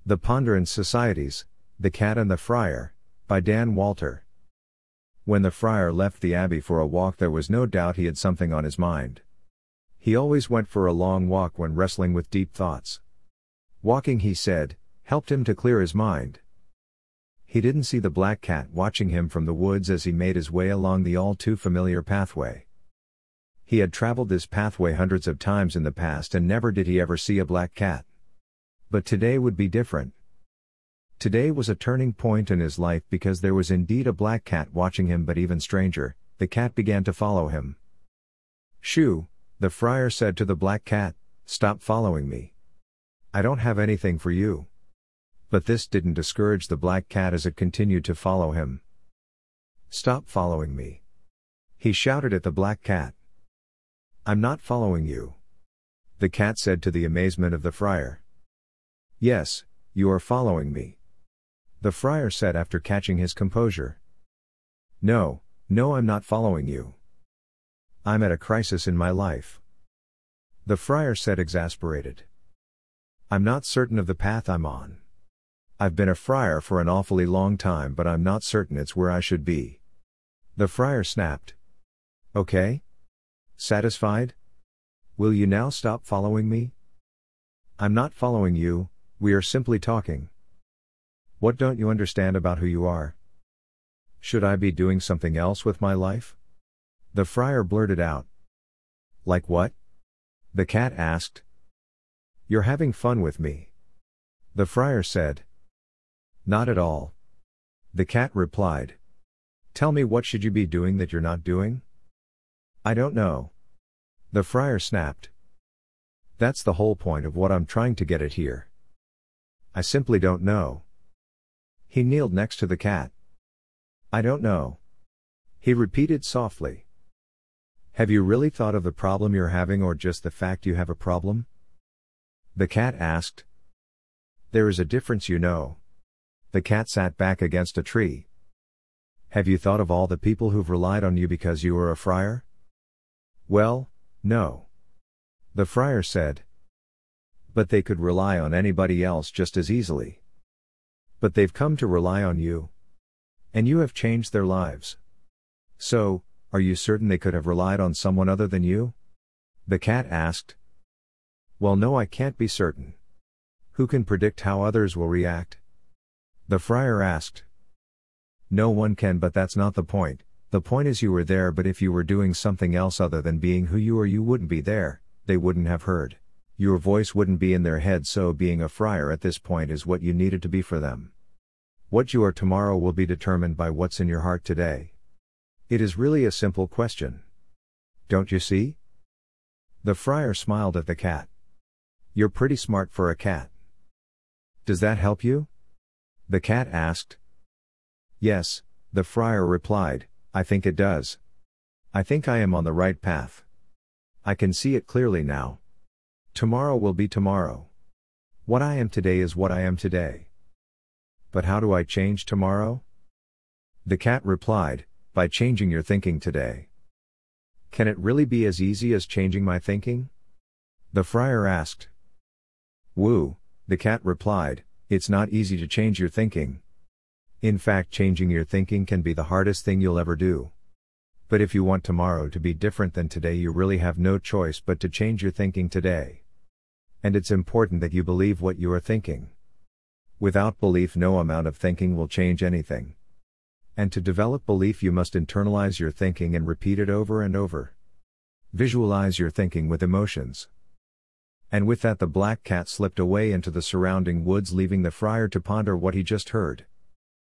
The Ponderance Societies, The Cat and the Friar, by Dan Walter. When the friar left the abbey for a walk, there was no doubt he had something on his mind. He always went for a long walk when wrestling with deep thoughts. Walking, he said, helped him to clear his mind. He didn't see the black cat watching him from the woods as he made his way along the all-too-familiar pathway. He had traveled this pathway hundreds of times in the past, and never did he ever see a black cat. But today would be different. Today was a turning point in his life, because there was indeed a black cat watching him, but even stranger, the cat began to follow him. "Shoo," the friar said to the black cat, "stop following me. I don't have anything for you." But this didn't discourage the black cat as it continued to follow him. "Stop following me," he shouted at the black cat. "I'm not following you," the cat said, to the amazement of the friar. "Yes, you are following me," the friar said after catching his composure. No, I'm not following you. I'm at a crisis in my life," the friar said, exasperated. "I'm not certain of the path I'm on. I've been a friar for an awfully long time, but I'm not certain it's where I should be," the friar snapped. "Okay? Satisfied? Will you now stop following me?" "I'm not following you, we are simply talking." "What don't you understand about who you are? Should I be doing something else with my life?" the friar blurted out. "Like what?" the cat asked. "You're having fun with me," the friar said. "Not at all," the cat replied. "Tell me, what should you be doing that you're not doing?" "I don't know," the friar snapped. "That's the whole point of what I'm trying to get at here. I simply don't know." He kneeled next to the cat. "I don't know," he repeated softly. "Have you really thought of the problem you're having, or just the fact you have a problem?" the cat asked. "There is a difference, you know." The cat sat back against a tree. "Have you thought of all the people who've relied on you because you are a friar?" "Well, no," the friar said. "But they could rely on anybody else just as easily." "But they've come to rely on you. And you have changed their lives. So, are you certain they could have relied on someone other than you?" the cat asked. "Well, no, I can't be certain. Who can predict how others will react?" the friar asked. "No one can, but that's not the point. The point is, you were there, but if you were doing something else other than being who you are, you wouldn't be there, they wouldn't have heard. Your voice wouldn't be in their head, so being a friar at this point is what you needed to be for them. What you are tomorrow will be determined by what's in your heart today. It is really a simple question. Don't you see?" The friar smiled at the cat. "You're pretty smart for a cat." "Does that help you?" the cat asked. "Yes," the friar replied, "I think it does. I think I am on the right path. I can see it clearly now. Tomorrow will be tomorrow. What I am today is what I am today." "But how do I change tomorrow?" the cat replied, "By changing your thinking today." "Can it really be as easy as changing my thinking?" the friar asked. "Woo," the cat replied, "it's not easy to change your thinking. In fact, changing your thinking can be the hardest thing you'll ever do. But if you want tomorrow to be different than today, you really have no choice but to change your thinking today. And it's important that you believe what you are thinking. Without belief, no amount of thinking will change anything. And to develop belief, you must internalize your thinking and repeat it over and over. Visualize your thinking with emotions." And with that, the black cat slipped away into the surrounding woods, leaving the friar to ponder what he just heard.